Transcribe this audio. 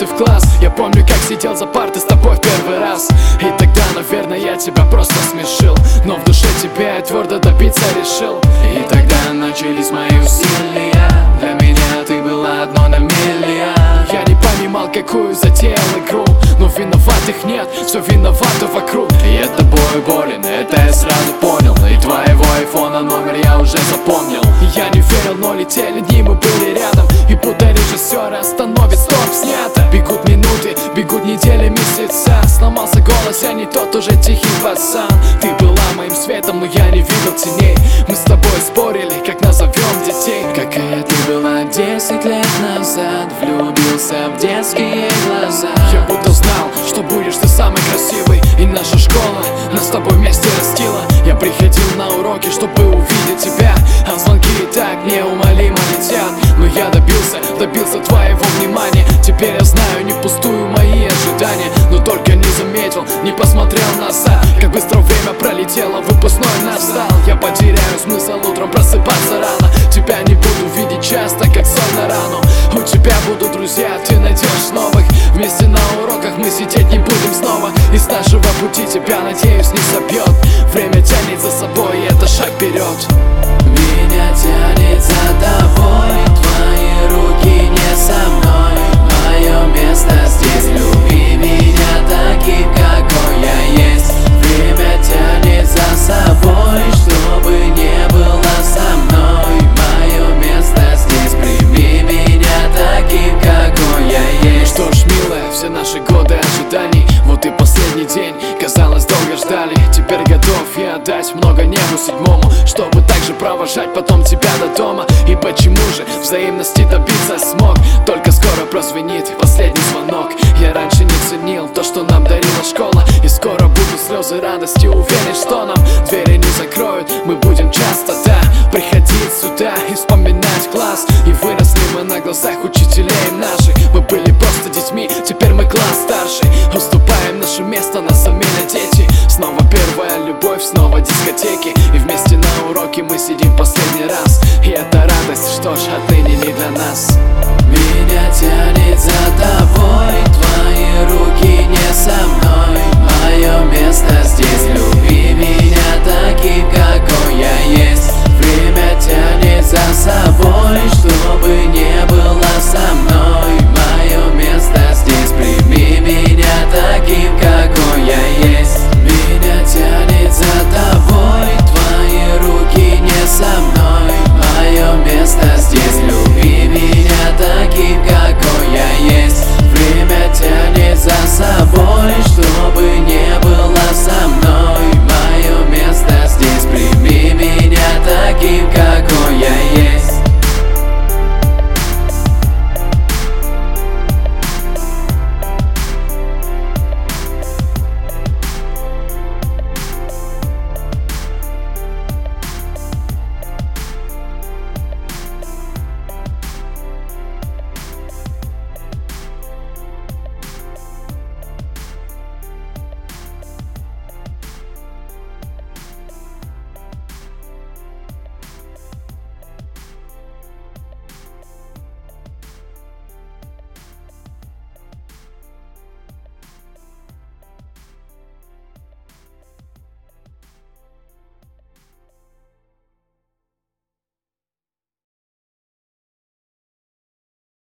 ты в класс. Я помню, как сидел за партой с тобой в первый раз. И тогда, наверное, я тебя просто смешил, но в душе тебя я твердо добиться решил. И тогда начались мои усилия. Для меня ты была одно на миллион. Я не понимал, какую затеял игру, но виноватых нет, все виновато вокруг. И я тобой болен, это я сразу понял. И твоего айфона номер я уже запомнил. Я не верил, но летели дни, мы были рядом. И будто режиссер остановит, стоп, снято. Бегут минуты, бегут недели, месяца. Сломался голос, я не тот уже тихий пацан. Ты была моим светом, но я не видел теней. Мы с тобой спорили, как назовем детей. Какая ты была 10 лет назад, влюбился в детские глаза. Я будто знал, что будешь ты самый красивый. И наша школа нас с тобой вместе растила. Я приходил на уроки, чтобы увидеть тебя, а звонки и так неумолимо летят. Но я добился твоего внимания. Теперь я знаю, не пустую мои ожидания. Но только не заметил, не посмотрел назад. Как быстро время пролетело, выпускной настал. Я потеряю смысл утром просыпаться рано. Тебя не буду видеть часто, как соль на рану. У тебя будут друзья, ты найдешь новых. Вместе на уроках мы сидеть не будем снова. И с нашего пути тебя, надеюсь, не собьет. Время тянет за собой, и это шаг вперед. Меня тянет за тобой, твои руки не со мной. Мое место здесь, люби меня таким, какой я есть. Время тянет за собой, чтобы не было со мной. Мое место здесь, прими меня таким, какой я есть. Что ж, милая, все наши годы ожиданий, вот и последний день, казалось, долго ждали. Теперь готов я отдать много небу седьмому, чтобы также провожать потом тебя до дома. И почему же взаимности добиться смог? Только скоро прозвенит последний звонок. Я раньше не ценил то, что нам дарила школа. И скоро будут слезы радости, уверен, что нам двери не закроют. Мы будем часто, да, приходить сюда и вспоминать класс. И выросли мы на глазах учителей наших. Мы были просто детьми, теперь мы класс старший. Уступаем наше место, нас заменят дети. Снова первая любовь, снова дискотеки. И вместе на уроке мы сидим последний раз. И это радость, что ж, отныне не для нас. Меня тянет за тобой, твои руки не со мной. Мое место здесь, люби меня так.